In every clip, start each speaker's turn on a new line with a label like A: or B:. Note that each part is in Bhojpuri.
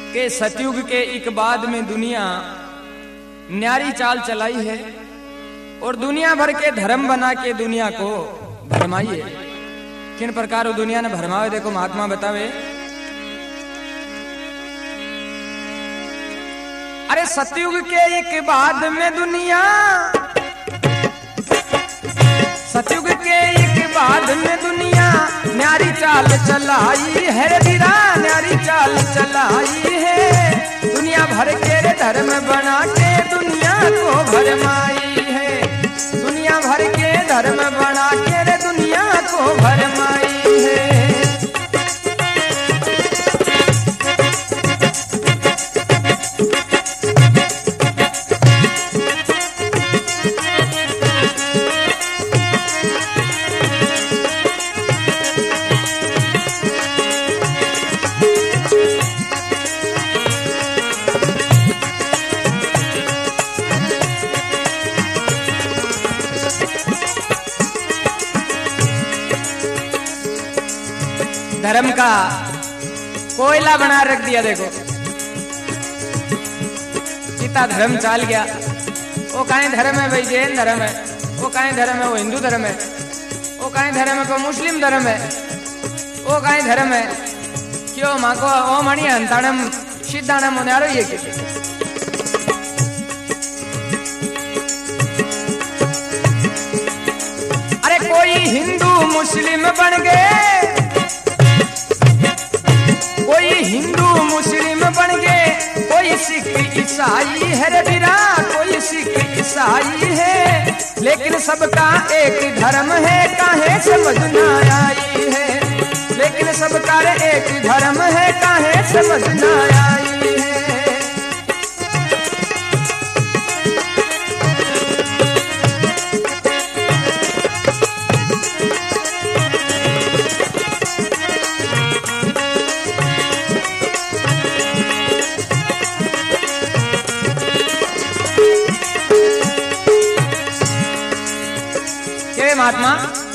A: के सतयुग के एक बाद में दुनिया न्यारी चाल चलाई है और दुनिया भर के धर्म बना के दुनिया को भरमाई है। किन प्रकार वो दुनिया ने भरमावे देखो महात्मा बतावे। अरे सतयुग के एक बाद में दुनिया, सतयुग के एक बाद में दुनिया न्यारी चाल चलाई है रे धीरा, न्यारी चाल चलाई है। दुनिया भर के रे धर्म बना के दुनिया को भरमाई है, दुनिया भर के धर्म बना के रे दुनिया को भरमाई है। धर्म का कोयला बना रख दिया देखो, कितना धर्म चाल गया। वो काहे धर्म है भाई, जैन धर्म है, वो काहे धर्म है, वो हिंदू धर्म है, वो काहे धर्म है, वो मुस्लिम धर्म है, वो काहे धर्म है। क्यों माँ को ओ मणि हंताणम सिद्धाणम होने आ रही है कि अरे कोई हिंदू मुस्लिम बन गए, कोई हिंदू मुस्लिम बन गए, कोई सिख ईसाई है रे बीरा, कोई सिख ईसाई है। लेकिन सबका एक धर्म है काहे समझ न आई है, लेकिन सबका एक धर्म है काहे समझ न आई है। महात्मा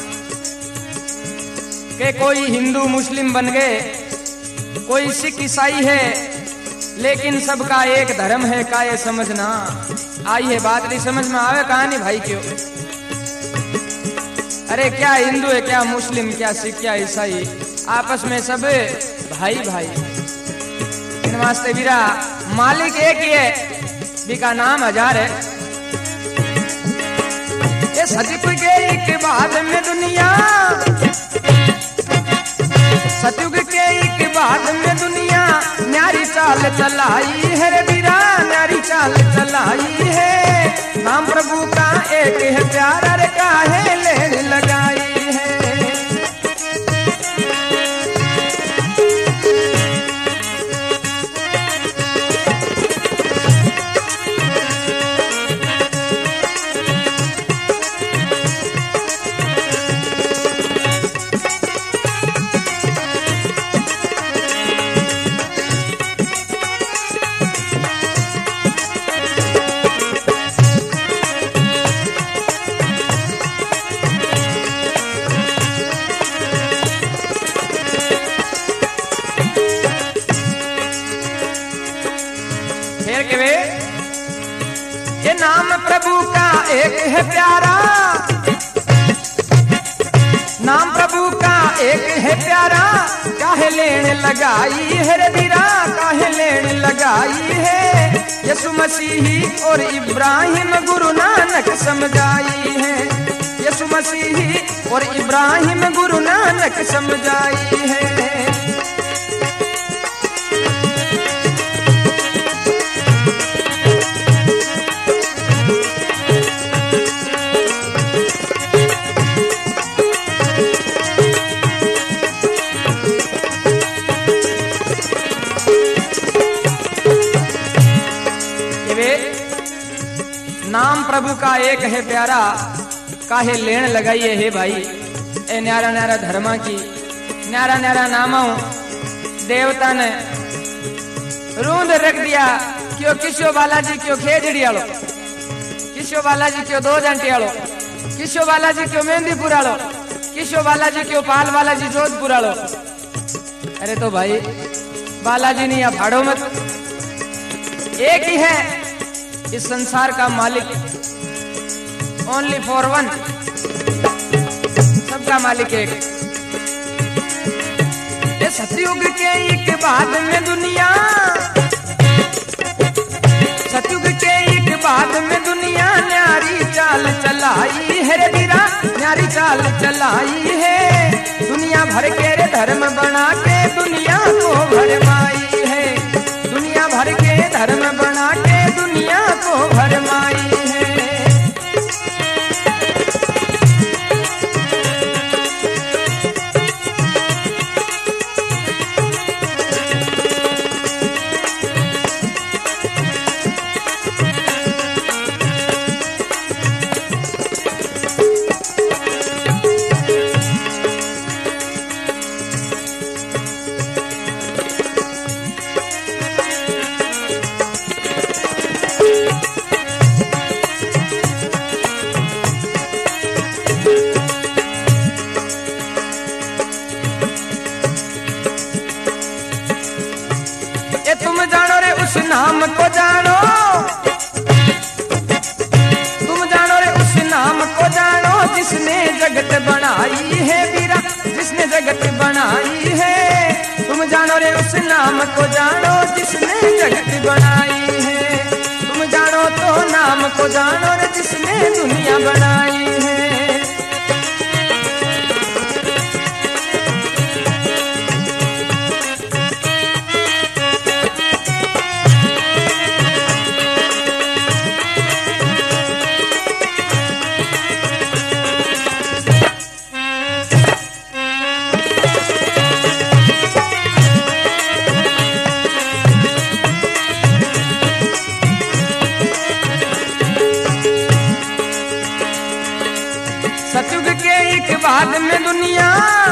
A: के कोई हिंदू मुस्लिम बन गए, कोई सिख ईसाई है, लेकिन सबका एक धर्म है का ये समझना आई है। बात नहीं समझ में आवे कहानी भाई क्यों। अरे क्या हिंदू है, क्या मुस्लिम, क्या सिख, क्या ईसाई, आपस में सब भाई भाई। इन वास्ते वीरा मालिक एक ही है, जिसका नाम हजार है। सतयुग के एक बाद में दुनिया, सतयुग के एक बाद में दुनिया न्यारी चाल चलाई है रे बीरा, न्यारी चाल चलाई है। नाम प्रभु का एक है प्यारा रे काहे लेन लगाई है। ये नाम प्रभु का एक है प्यारा, नाम प्रभु का एक है प्यारा, काहे लेन लगाई है रे बीरा, काहे लेन लगाई है। यसु मसीही और इब्राहिम गुरु नानक समझाई है, यसु मसीही और इब्राहिम गुरु नानक समझाई है। नाम प्रभु का एक है प्यारा, काहे लेन लगाइए है भाई। ए न्यारा न्यारा धर्मा की, न्यारा न्यारा नामों देवता ने रूंद रख दिया। क्यों किशो बालाजी क्यों खेजड़ी आलो, किशो बालाजी क्यों दो जंटी आलो, किशो बालाजी क्यों मेहंदीपुर आलो, किशो बालाजी क्यों पाल बालाजी जोधपुर आलो। अरे तो भाई बालाजी नहीं या भाड़ो मत, एक ही है इस संसार का मालिक, ओनली फॉर वन, सबका मालिक एक। ये सतयुग के एक बाद में दुनिया, सतयुग के एक बाद में दुनिया न्यारी चाल चलाई है रे बीरा, न्यारी चाल चलाई है। दुनिया भर के रे धर्म बना के दुनिया को भरमाई है, दुनिया भर के धर्म बना के दुनिया को भरमाई है। तुम जानो रे उस नाम को जानो, तुम जानो रे उस नाम को जानो जिसने जगत बनाई है बीरा, जिसने जगत बनाई है। तुम जानो रे उस नाम को जानो जिसने जगत बनाई है। तुम जानो तो नाम को जानो रे जिसने दुनिया बनाई है। सतयुग के एक बाद में दुनिया,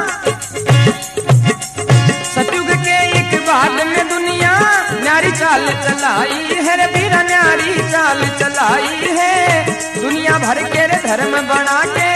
A: सतयुग के एक बाद में दुनिया न्यारी चाल चलाई है रे बीरा, न्यारी चाल चलाई है। दुनिया भर के रे धर्म बना के